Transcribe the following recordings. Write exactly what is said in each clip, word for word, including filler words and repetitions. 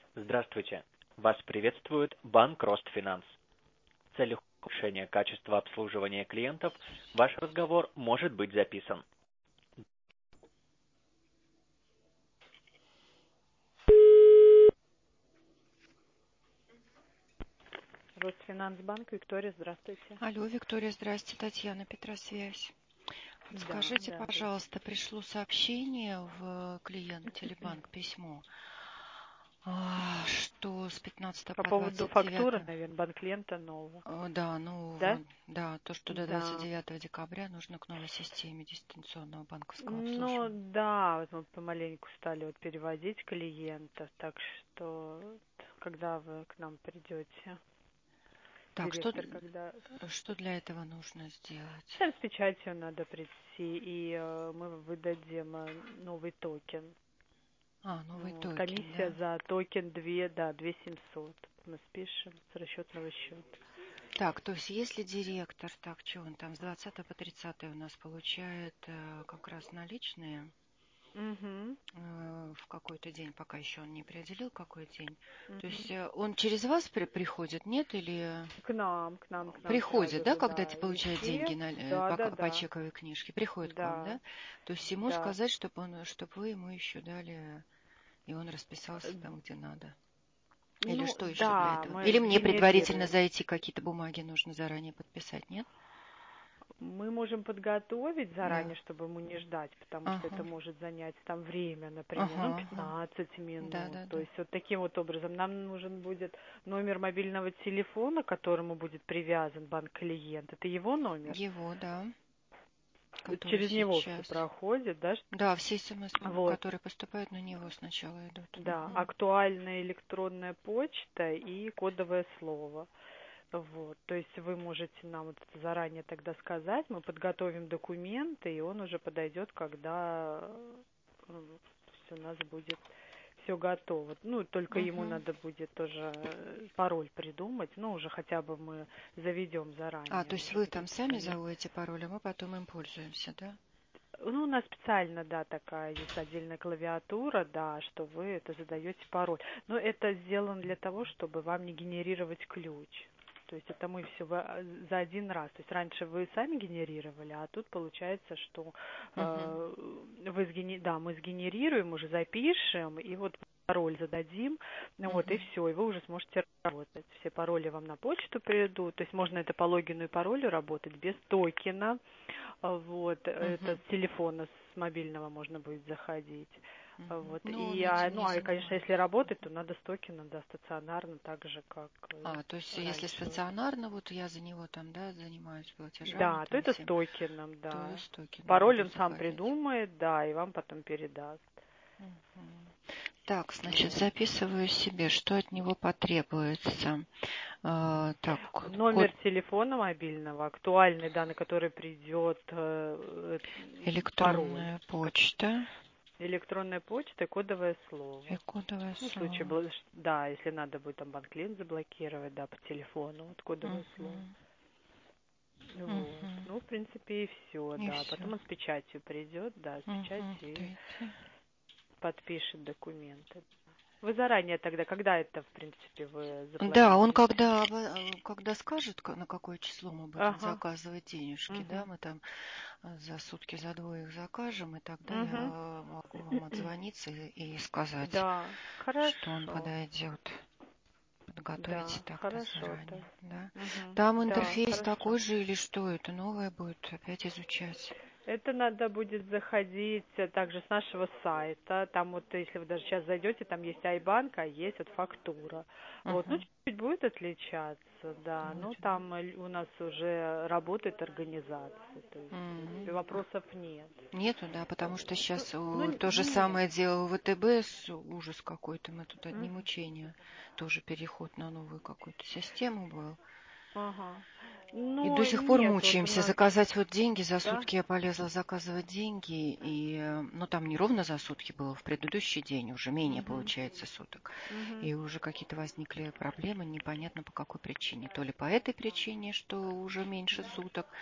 Здравствуйте. Вас приветствует банк Ростфинанс. В целях улучшения качества обслуживания клиентов ваш разговор может быть записан. Росфинансбанк, Виктория, здравствуйте. Алло, Виктория, здрасте, Татьяна, Петросвязь. Вот Да, скажите, да, пожалуйста, пришло сообщение в клиент Телебанк, письмо, а, что с пятнадцатого По по поводу двадцать фактуры, девятое, наверное, банк-клиента нового. э, да, ну, Да? вот, да, то, что до двадцать Да. девятого декабря нужно к новой системе дистанционного банковского Ну, обслуживания. да, вот мы помаленьку стали вот переводить клиентов, так что вот, когда вы к нам придете, Так, что, директор, когда... что для этого нужно сделать? Сейчас с печатью надо прийти, и э, мы выдадим э, новый токен. А, новый Вот, токен, комиссия да? за токен два, да, две семьсот. Мы спишем с расчетного счета. Так, то есть если директор, так, что он там с двадцатого по тридцатое у нас получает э, как раз наличные, Угу, э, в какой-то день, пока еще он не определил, какой день. То угу. есть э, он через вас при- приходит, нет? Или К нам, к нам, к нам приходит, сразу да, же, когда да. ты И получаешь деньги все, на, э, да, по, да, к- по да, чековой книжке? Приходит к вам, да, да? То есть ему да. сказать, чтобы он, чтобы вы ему еще дали, и он расписался там, где надо. Или Ну, что еще для да, этого? мы Или мне предварительно сгенерируем. зайти, какие-то бумаги нужно заранее подписать, нет? Мы можем подготовить Да. заранее, чтобы ему не ждать, потому что это Ага. может занять там время, например, ну, Ага, ага. пятнадцать Да, минут. да, То да. есть вот таким вот образом нам нужен будет номер мобильного телефона, к которому будет привязан банк-клиент. Это его номер. Его, да, который Через него все сейчас. проходит, да? Да, все смс, Вот, которые поступают на него, сначала идут. да, Мгм. актуальная электронная почта и кодовое слово. Вот, то есть вы можете нам вот это заранее тогда сказать, мы подготовим документы, и он уже подойдет, когда все у нас будет все готово. Ну, только ему Мгм. надо будет тоже э, пароль придумать, ну, уже хотя бы мы заведем А, заранее то есть уже вы вот там эту сами страницу. заводите пароль, а мы потом им пользуемся, да? Ну, у нас специально, да, такая есть отдельная клавиатура, да, что вы это задаете пароль. Но это сделано для того, чтобы вам не генерировать ключ. То есть это мы все за один раз. То есть раньше вы сами генерировали, а тут получается, что Мгм. э, вы сгене... да, мы сгенерируем, уже запишем, и вот пароль зададим, ну вот и Мгм. все, и вы уже сможете работать. Все пароли вам на почту придут, то есть можно это по логину и паролю работать без токена. А, Вот, это Мгм. с телефона, с мобильного можно будет заходить. А, Мгм. Вот, Ну, он и, а, этим ну, не а, конечно, если занимается. работать, то надо с токеном, да, стационарно, так же, как э, А, то есть если раньше. Вот. стационарно, вот я за него там, да, занимаюсь платежами Да, то там это с всем, токеном, то да. с токеном Пароль буду он сам заходить. придумает, да, и вам потом передаст. Мгм. Так, значит, Вот. записываю себе, что от него потребуется. А, так, код, Номер телефона мобильного, актуальный, да, на который придет э, э, пароль. электронная почта Электронная почта и кодовое и слово. кодовое Ну, в случае, слово. бл- да, если надо будет там банк-клиент заблокировать, да, по телефону, вот кодовое слово. Мгм. Вот. Мгм. Ну, в принципе, и все, И да. все. Потом он с печатью придет, да, с печатью и Третье. подпишет документы. Вы заранее тогда, когда это, в принципе, вы Да, он запланируете? когда, э, когда скажет, ка- на какое число мы будем Ага. заказывать денежки, да, Угу. мы там э, за сутки, за двоих закажем, и тогда я Угу. э, могу вам отзвониться и, и сказать, Да, что он хорошо. подойдет. Подготовите Да, так-то хорошо, да. заранее, да. Угу. Там Да, интерфейс хорошо. такой же или что это новое будет опять изучать? Это надо будет заходить э, также с нашего сайта. Там вот, если вы даже сейчас зайдете, там есть айбанк, а есть вот фактура. Вот, ну, Угу. чуть-чуть будет отличаться, да. Ну, Будет. там э, у нас уже работает организация. То есть, в принципе, М. вопросов нет. Нету, да, потому что Ну, сейчас ну, то же нет. самое делал ВТБ, с- ужас какой-то, мы тут одни Мгм. мучения, тоже переход на новую какую-то систему был. Ага. И Ну, до сих пор нет, вот у мучаемся нас, заказать вот деньги. За да. сутки я полезла заказывать деньги. И, э, ну, там не ровно за сутки было, в предыдущий день уже менее Угу. получается суток. Угу. И уже какие-то возникли проблемы, непонятно по какой причине. То ли по этой причине, что уже меньше суток,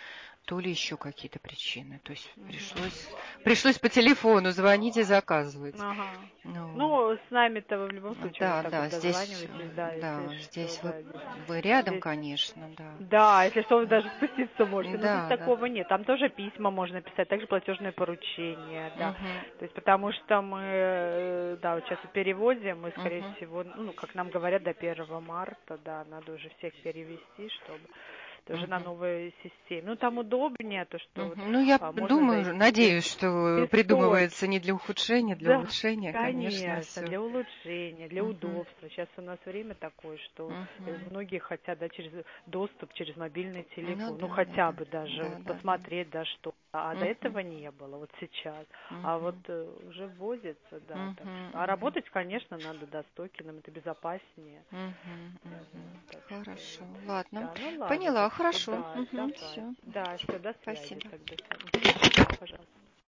то ли еще какие-то причины. То есть Мгм. пришлось, пришлось по телефону звонить и заказывать. Ага. Ну, Ну, с нами-то вы в любом случае вот да, так да, вот здесь, дозваниваетесь, да, э, если да, что, здесь вы, да, здесь, вы рядом, здесь конечно, да. да, если что, вы даже спуститься можете. Но здесь Да, да. такого нет. Там тоже письма можно писать, также платежное поручение, да. Мгм, То есть потому что мы, э, да, вот сейчас переводим, и, скорее мгм, всего, ну, как нам говорят, до первого марта, да, надо уже всех перевести, чтобы тоже на мгм, новой системе. Ну, там удобнее, то, что вот, мгм. Ну, я а, можно думаю, зайти надеюсь, что без придумывается точки. не для ухудшения, для Да, улучшения, конечно, конечно, все. для улучшения, для Мгм, удобства. Сейчас у нас время такое, что э, мгм. многие хотят, да, через доступ через мобильный Ну телефон, ну да, да, хотя да, бы даже да, вот да, да. посмотреть, да, что. А до Мгм, этого не было, вот сейчас. А вот мгм, э, уже вводится, да, так мгм, что. А мгм, работать, конечно, надо, да, с токеном, это безопаснее. мгм, Вот, мгм. так что Хорошо, вот. ладно. Да, ну ладно, Поняла, так что хорошо. да, Мгм, давай. все. Да, все, до связи Спасибо. тогда. Да, пожалуйста.